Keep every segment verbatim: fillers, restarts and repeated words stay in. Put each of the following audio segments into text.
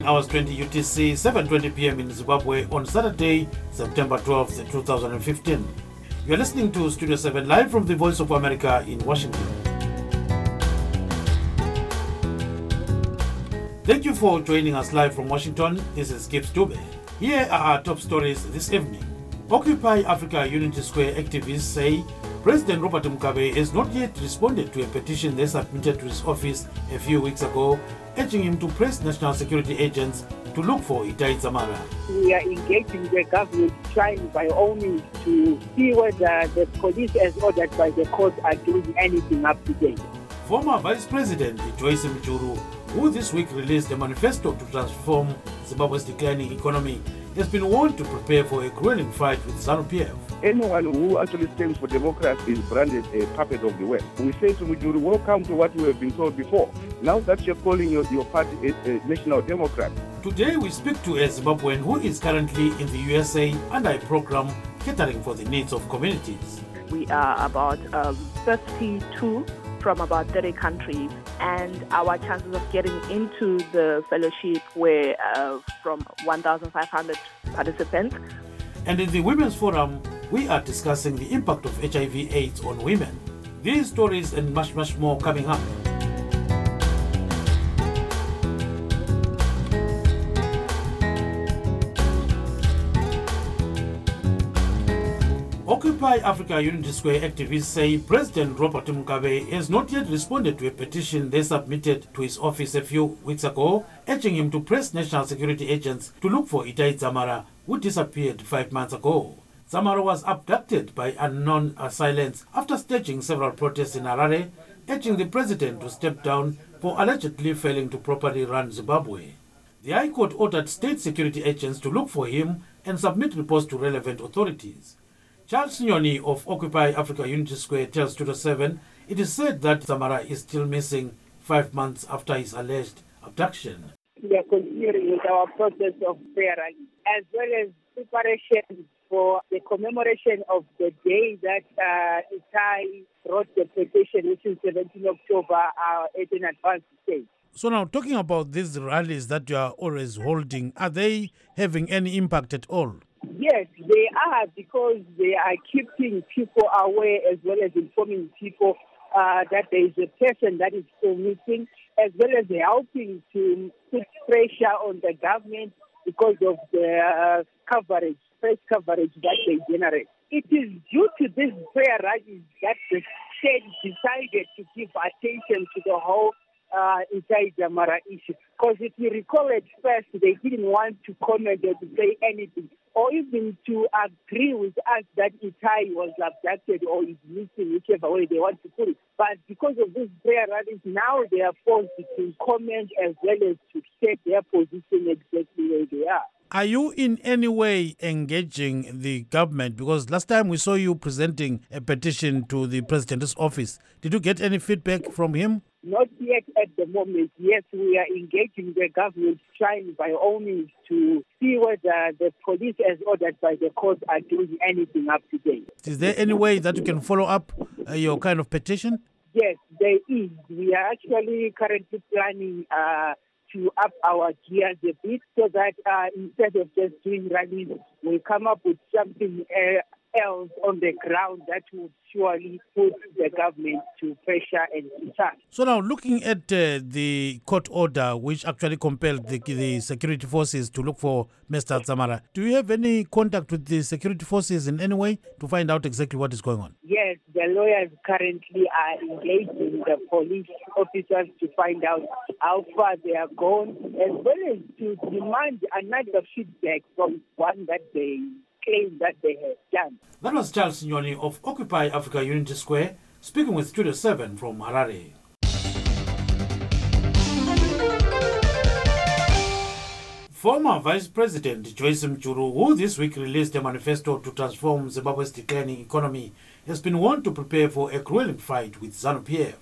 Hours twenty U T C, seven twenty p m in Zimbabwe on Saturday, September twelfth, twenty fifteen. You are listening to Studio seven live from the Voice of America in Washington. Thank you for joining us live from Washington. This is Gibbs Dube. Here are our top stories this evening. Occupy Africa Unity Square activists say President Robert Mugabe has not yet responded to a petition they submitted to his office a few weeks ago, urging him to press national security agents to look for Itai Dzamara. We are engaging the government, trying by all means to see whether the police, as ordered by the court, are doing anything up to date. Former Vice President Joyce Mujuru, who this week released a manifesto to transform Zimbabwe's declining economy, has been warned to prepare for a grueling fight with ZANU-P F. Anyone who actually stands for democracy is branded a puppet of the West. We say to Mujuru, welcome to what we have been told before. Now that you're calling your, your party a, a National Democrat. Today we speak to a Zimbabwean who is currently in the U S A under a program catering for the needs of communities. We are about um, fifty-two from about thirty countries, and our chances of getting into the fellowship were uh, from one thousand five hundred participants. And in the Women's Forum, we are discussing the impact of H I V AIDS on women. These stories and much, much more coming up. Occupy Africa Unity Square activists say President Robert Mugabe has not yet responded to a petition they submitted to his office a few weeks ago, urging him to press national security agents to look for Itai Dzamara, who disappeared five months ago. Dzamara was abducted by unknown assailants after staging several protests in Harare, urging the president to step down for allegedly failing to properly run Zimbabwe. The High Court ordered state security agents to look for him and submit reports to relevant authorities. Charles Nyoni of Occupy Africa Unity Square tells Studio seven it is said that Dzamara is still missing five months after his alleged abduction. We are continuing with our process of prayer as well as preparation for the commemoration of the day that uh, Itai wrote the petition, which is seventeenth of October, uh, at an advanced stage. So now, talking about these rallies that you are always holding, are they having any impact at all? Yes, they are, because they are keeping people aware as well as informing people uh, that there is a person that is still missing, as well as helping to put pressure on the government because of the uh, coverage, press coverage that they generate. It is due to these prayer rallies that the state decided to give attention to the whole uh, Itai Dzamara issue. Because if you recall at first, they didn't want to comment or to say anything, or even to agree with us that Itai was abducted or is missing, whichever way they want to put it. But because of these prayer rallies, now they are forced to comment as well as to state their position exactly where they are. Are you in any way engaging the government? Because last time we saw you presenting a petition to the president's office. Did you get any feedback from him? Not yet at the moment. Yes, we are engaging the government, trying by all means to see whether the police, as ordered by the court, are doing anything up to date. Is there any way that you can follow up uh, your kind of petition? Yes, there is. We are actually currently planning uh, to up our gears a bit so that uh, instead of just doing rallies, we come up with something uh, else on the ground that would surely put the government to pressure and to charge. So now, looking at uh, the court order, which actually compelled the, the security forces to look for Mister Dzamara, do you have any contact with the security forces in any way to find out exactly what is going on? Yes, the lawyers currently are engaging the police officers to find out how far they are gone, as well as to demand another feedback from one that they claim that they have done. That was Charles Nyoni of Occupy Africa Unity Square, speaking with Studio seven from Harare. Former Vice President Joyce Mujuru, who this week released a manifesto to transform Zimbabwe's declining economy, has been warned to prepare for a grueling fight with ZANU-P F.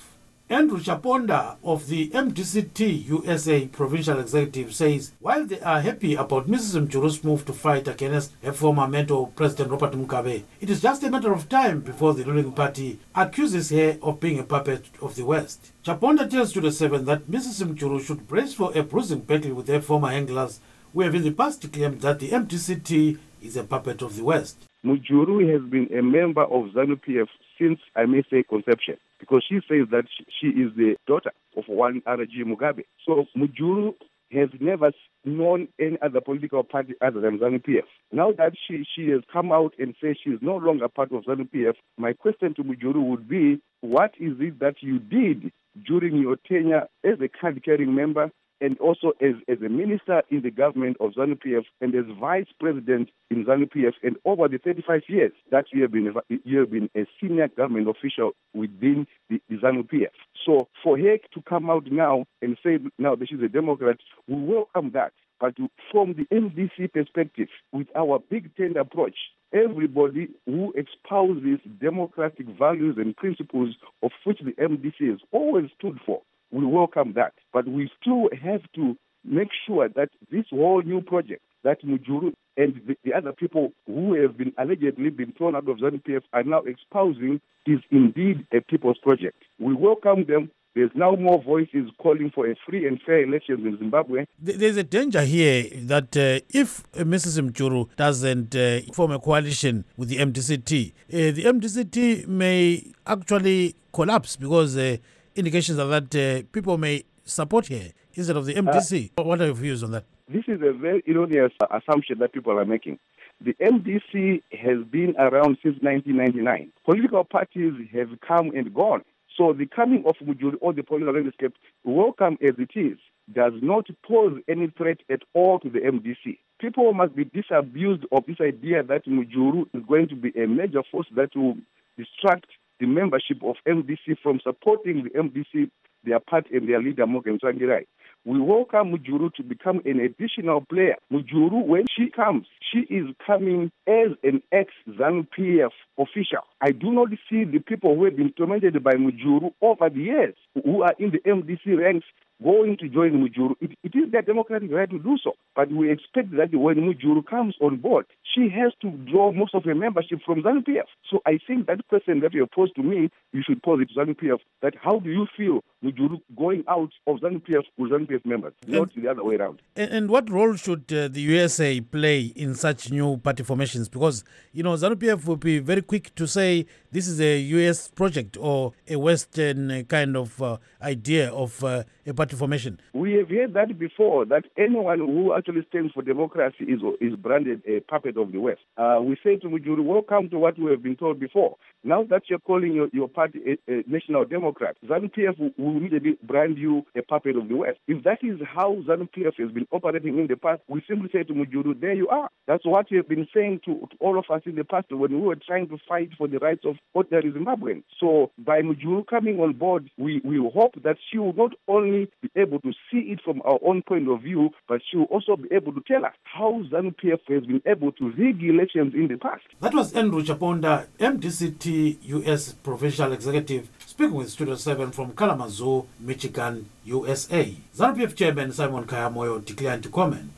Andrew Chaponda of the M D C T U S A Provincial Executive says while they are happy about Missus Mjuru's move to fight against her former mentor, President Robert Mugabe, it is just a matter of time before the ruling party accuses her of being a puppet of the West. Chaponda tells Studio seven that Missus Mjuru should brace for a bruising battle with her former handlers who have in the past claimed that the M D C T is a puppet of the West. Mujuru has been a member of ZANU-P F since, I may say, conception, because she says that she is the daughter of one R G Mugabe. So Mujuru has never known any other political party other than ZANU-P F. Now that she, she has come out and says she is no longer part of ZANU-P F, my question to Mujuru would be, what is it that you did during your tenure as a card-carrying member and also as, as a minister in the government of ZANU-P F and as vice president in ZANU-P F, and over the thirty-five years that you have been you have been a senior government official within the, the ZANU-P F. So for her to come out now and say now that she's a Democrat, we welcome that. But from the M D C perspective, with our big tent approach, everybody who espouses democratic values and principles of which the M D C has always stood for, we welcome that. But we still have to make sure that this whole new project that Mujuru and the, the other people who have been allegedly been thrown out of ZANU-P F are now espousing is indeed a people's project. We welcome them. There's now more voices calling for a free and fair elections in Zimbabwe. There's a danger here that uh, if Missus Mjuru doesn't uh, form a coalition with the M D C T, uh, the M D C T may actually collapse because uh, indications are that uh, people may support her instead of the M D C. Uh, what are your views on that? This is a very erroneous assumption that people are making. The M D C has been around since nineteen ninety-nine. Political parties have come and gone. So the coming of Mujuru or the political landscape, welcome as it is, does not pose any threat at all to the M D C. People must be disabused of this idea that Mujuru is going to be a major force that will distract the membership of M D C from supporting the M D C, their party and their leader, Morgan Tsvangirai. We welcome Mujuru to become an additional player. Mujuru, when she comes, she is coming as an ex-ZANU-P F official. I do not see the people who have been tormented by Mujuru over the years, who are in the M D C ranks, going to join Mujuru. It, it is their democratic right to do so. But we expect that when Mujuru comes on board, she has to draw most of her membership from ZANU-P F. So I think that question that you posed to me, you should pose it to ZANU-P F, that how do you feel Mujuru going out of ZANU-P F with ZANU-P F members, and, not the other way around. And, and what role should uh, the U S A play in such new party formations? Because, you know, ZANU-P F will be very quick to say this is a U S project or a Western kind of uh, idea of uh, a party formation. We have heard that before, that anyone who actually stands for democracy is is branded a puppet of the West. Uh, we say to Mujuru, welcome to what we have been told before. Now that you're calling your, your party a, a National Democrat, ZANU-P F will, will immediately brand you a puppet of the West. If that is how ZANU-P F has been operating in the past, we simply say to Mujuru, there you are. That's what we have been saying to, to all of us in the past when we were trying to fight for the rights of ordinary Zimbabweans. So by Mujuru coming on board, we, we hope that she will not only be able to see it from our own point of view, but she will also be able to tell us how ZANU-P F has been able to rig elections in the past. That was Andrew Chaponda, M D C T U S Provincial Executive, speaking with Studio seven from Kalamazoo, Michigan, U S A. ZANU-P F Chairman Simon Kaya-Moyo declined to comment.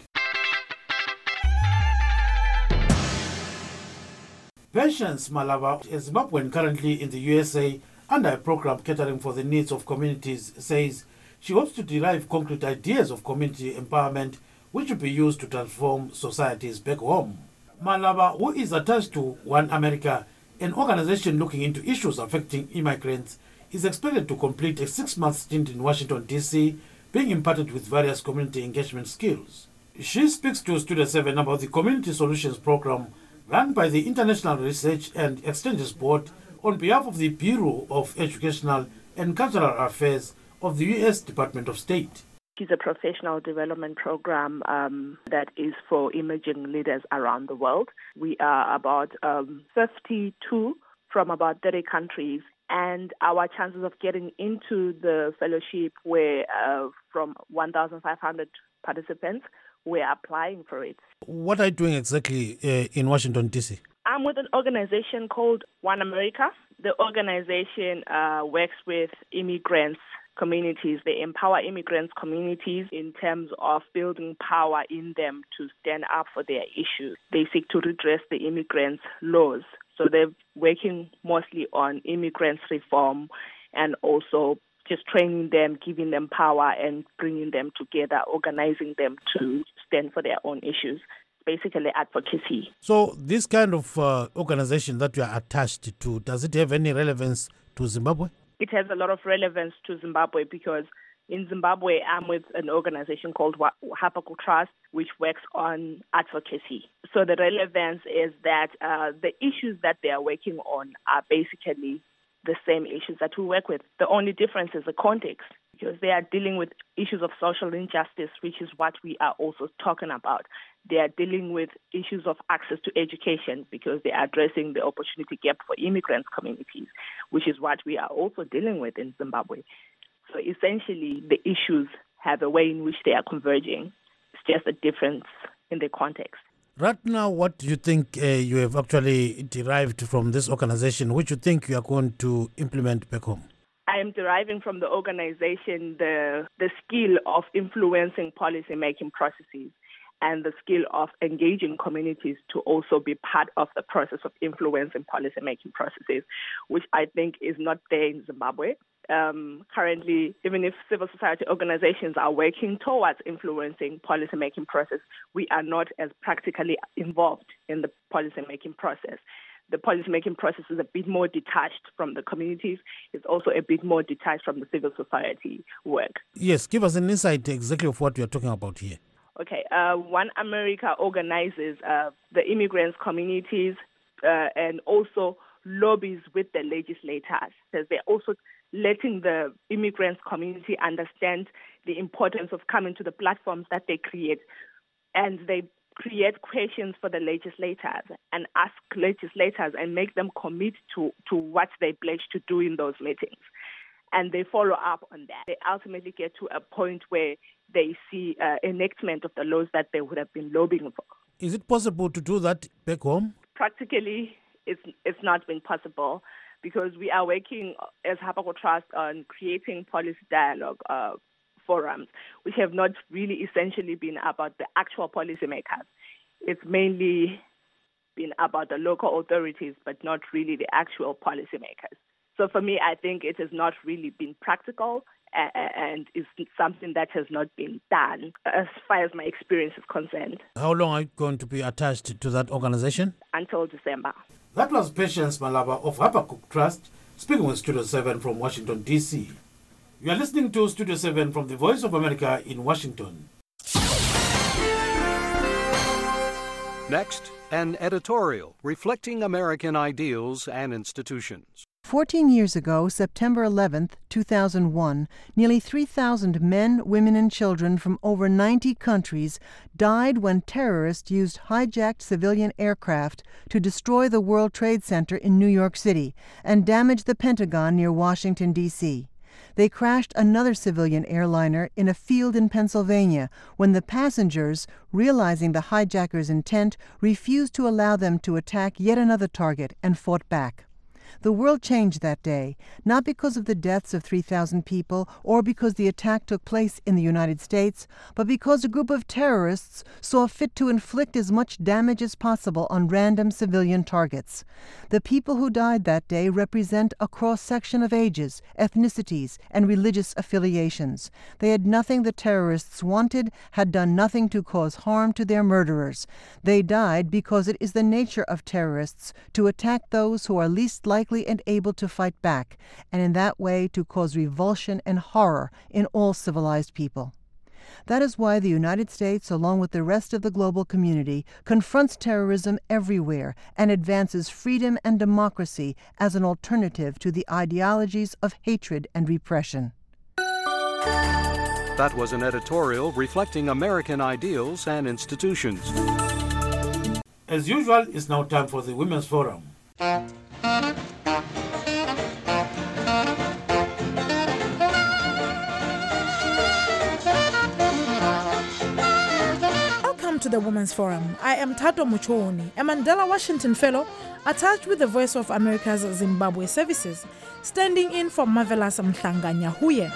Patience Malava, a Zimbabwean currently in the U S A under a program catering for the needs of communities, says she hopes to derive concrete ideas of community empowerment which will be used to transform societies back home. Malava, who is attached to One America, an organization looking into issues affecting immigrants, is expected to complete a six-month stint in Washington, D C, being imparted with various community engagement skills. She speaks to Studio seven about the Community Solutions Program run by the International Research and Exchanges Board on behalf of the Bureau of Educational and Cultural Affairs of the U S Department of State. It's a professional development program um, that is for emerging leaders around the world. We are about um, fifty-two from about thirty countries, and our chances of getting into the fellowship were uh, from one thousand five hundred participants. We're applying for it. What are you doing exactly uh, in Washington, D C? I'm with an organization called One America. The organization uh, works with immigrants communities. They empower immigrants communities in terms of building power in them to stand up for their issues. They seek to redress the immigrants' laws. So they're working mostly on immigrants reform and also just training them, giving them power and bringing them together, organizing them to stand for their own issues. Basically advocacy. So this kind of uh, organization that you are attached to, does it have any relevance to Zimbabwe? It has a lot of relevance to Zimbabwe because in Zimbabwe, I'm with an organization called Habakkuk Trust, which works on advocacy. So the relevance is that uh, the issues that they are working on are basically the same issues that we work with. The only difference is the context, because they are dealing with issues of social injustice, which is what we are also talking about. They are dealing with issues of access to education because they are addressing the opportunity gap for immigrant communities, which is what we are also dealing with in Zimbabwe. So essentially, the issues have a way in which they are converging. It's just a difference in the context. Right now, what do you think uh, you have actually derived from this organization, which you think you are going to implement back home? I am deriving from the organization the, the skill of influencing policy-making processes and the skill of engaging communities to also be part of the process of influencing policy-making processes, which I think is not there in Zimbabwe. Um, currently, even if civil society organizations are working towards influencing policy-making process, we are not as practically involved in the policy-making process. The policy-making process is a bit more detached from the communities. It's also a bit more detached from the civil society work. Yes, give us an insight exactly of what we are talking about here. Okay, uh, One America organizes uh, the immigrants communities uh, and also lobbies with the legislators. They're also letting the immigrants community understand the importance of coming to the platforms that they create. And they create questions for the legislators and ask legislators and make them commit to, to what they pledge to do in those meetings. And they follow up on that. They ultimately get to a point where they see uh, enactment of the laws that they would have been lobbying for. Is it possible to do that back home? Practically, it's, it's not been possible because we are working as Habakkuk Trust on creating policy dialogue uh, forums, which have not really essentially been about the actual policymakers. It's mainly been about the local authorities, but not really the actual policymakers. So for me, I think it has not really been practical and is something that has not been done as far as my experience is concerned. How long are you going to be attached to that organization? Until December. That was Patience Malaba of Habakkuk Trust, speaking with Studio seven from Washington, D C. You are listening to Studio seven from the Voice of America in Washington. Next, an editorial reflecting American ideals and institutions. Fourteen years ago, September eleventh, two thousand one, nearly three thousand men, women, and children from over ninety countries died when terrorists used hijacked civilian aircraft to destroy the World Trade Center in New York City and damage the Pentagon near Washington, D C They crashed another civilian airliner in a field in Pennsylvania when the passengers, realizing the hijackers' intent, refused to allow them to attack yet another target and fought back. The world changed that day, not because of the deaths of three thousand people or because the attack took place in the United States, but because a group of terrorists saw fit to inflict as much damage as possible on random civilian targets. The people who died that day represent a cross-section of ages, ethnicities, and religious affiliations. They had nothing the terrorists wanted, had done nothing to cause harm to their murderers. They died because it is the nature of terrorists to attack those who are least likely and able to fight back, and in that way to cause revulsion and horror in all civilized people. That is why the United States, along with the rest of the global community, confronts terrorism everywhere and advances freedom and democracy as an alternative to the ideologies of hatred and repression. That was an editorial reflecting American ideals and institutions. As usual, it's now time for the Women's Forum. to the Women's Forum. I am Tato Muchoni, a Mandela Washington Fellow attached with the Voice of America's Zimbabwe Services, standing in for Marvelous Mhlanga Nyahuye.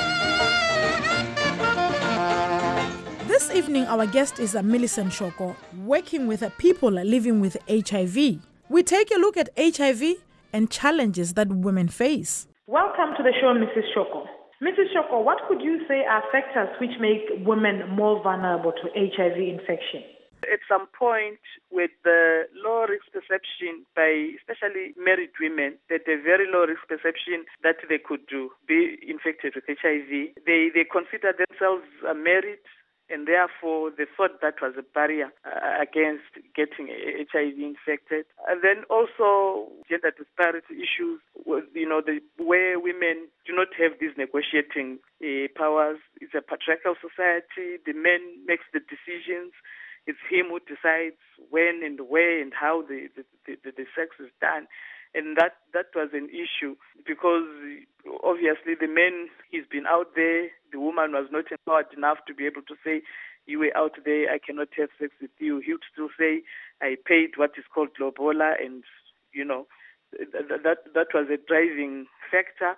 This evening, our guest is Millicent Shoko, working with people living with H I V. We take a look at H I V and challenges that women face. Welcome to the show, Missus Shoko. Missus Shoko, what could you say are factors which make women more vulnerable to H I V infection? At some point, with the low risk perception by especially married women, that a very low risk perception that they could do, be infected with H I V, they, they consider themselves married, and therefore they thought that was a barrier uh, against getting H I V infected. And then also gender disparity issues, you know, the where women do not have these negotiating uh, powers. It's a patriarchal society. The man makes the decisions. It's him who decides when and where and how the, the, the, the sex is done. And that, that was an issue because obviously the man, he's been out there. The woman was not empowered enough to be able to say, you were out there, I cannot have sex with you. He would still say, I paid what is called lobola, and, you know, that, that, that was a driving factor.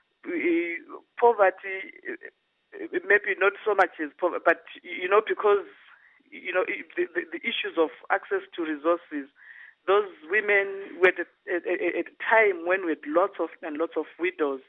Poverty, maybe not so much as poverty, but, you know, because, you know, the, the, the issues of access to resources, those women were at a, at a time when we had lots of and lots of widows,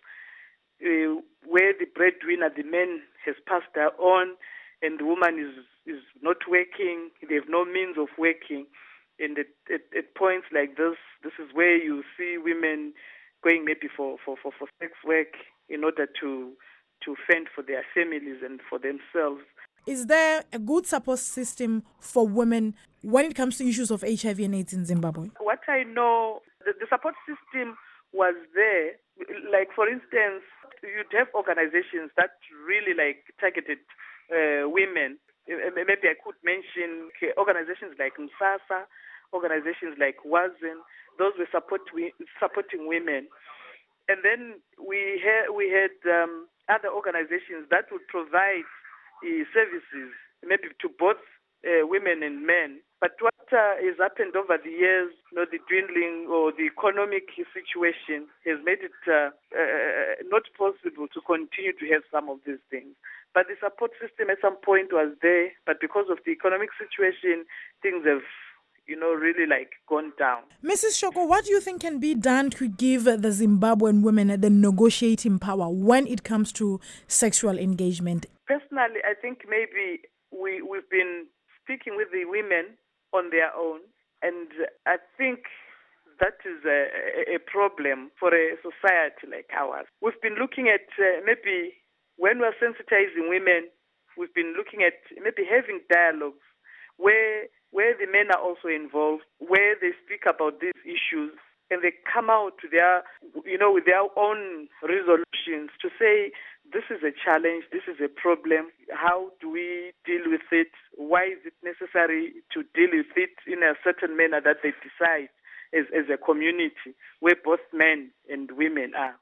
uh, where the breadwinner, the man, has passed on, and the woman is is not working. They have no means of working, and at, at, at points like this, this is where you see women going maybe for, for, for, for sex work in order to to fend for their families and for themselves. Is there a good support system for women when it comes to issues of H I V and AIDS in Zimbabwe? What I know, the, the support system was there. Like, for instance, you'd have organizations that really, like, targeted uh, women. Maybe I could mention organizations like Msasa, organizations like Wazen. Those were support, supporting women. And then we had, we had um, other organizations that would provide Uh, services, maybe to both uh, women and men. But what uh, has happened over the years, you know, the dwindling or the economic situation has made it uh, uh, not possible to continue to have some of these things. But the support system at some point was there, but because of the economic situation, things have, you know, really like gone down. Missus Shoko, what do you think can be done to give the Zimbabwean women the negotiating power when it comes to sexual engagement? Personally, I think maybe we, we've been speaking with the women on their own, and I think that is a, a problem for a society like ours. We've been looking at uh, maybe when we're sensitizing women, we've been looking at maybe having dialogues where where the men are also involved, where they speak about these issues, and they come out to their, you know, with their own resolutions to say, this is a challenge, this is a problem, how do we deal with it, why is it necessary to deal with it in a certain manner that they decide as, as a community where both men and women are.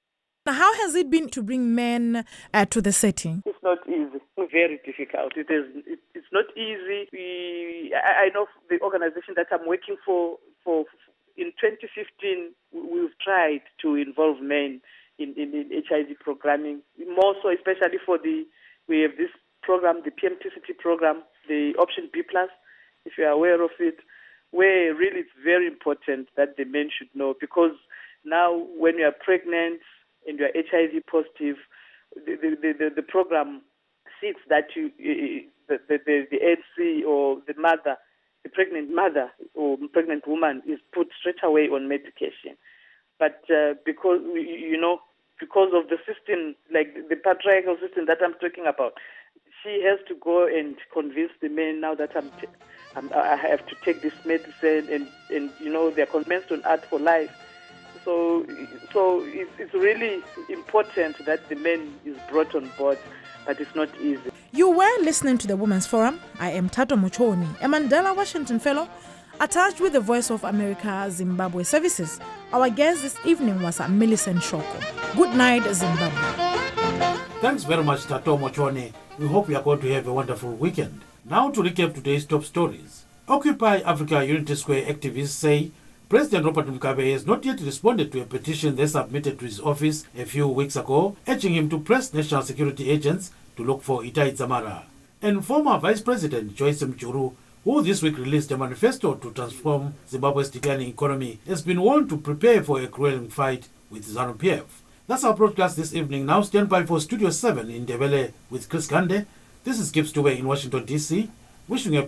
How has it been to bring men uh, to the setting? It's not easy. It's very difficult. It is. It, it's not easy. We, I, I know the organization that I'm working for. For in twenty fifteen, we've tried to involve men in, in, in H I V programming. More so, especially for the we have this program, the P M T C T program, the Option B plus. If you are aware of it, where really it's very important that the men should know, because now when you are pregnant and you are H I V positive, the the, the, the program seeks that you, the, the, the, the N C or the mother, the pregnant mother or pregnant woman is put straight away on medication. But uh, because, you know, because of the system, like the patriarchal system that I'm talking about, she has to go and convince the men now that I'm, t- I'm I have to take this medicine, and, and you know, they're convinced on Art for Life. So, so it's, it's really important that the men is brought on board, but it's not easy. You were listening to the Women's Forum. I am Tato Muchoni, a Mandela Washington Fellow, attached with the Voice of America Zimbabwe Services. Our guest this evening was Millicent Shoko. Good night, Zimbabwe. Thanks very much, Tato Muchoni. We hope you are going to have a wonderful weekend. Now to recap today's top stories. Occupy Africa Unity Square activists say President Robert Mugabe has not yet responded to a petition they submitted to his office a few weeks ago, urging him to press national security agents to look for Itai Dzamara. And former Vice President Joyce Mjuru, who this week released a manifesto to transform Zimbabwe's declining economy, has been warned to prepare for a grueling fight with ZANU P F. That's our broadcast this evening. Now stand by for Studio seven in Ndebele with Chris Gande. This is Gibbs Dube in Washington, D C, wishing you a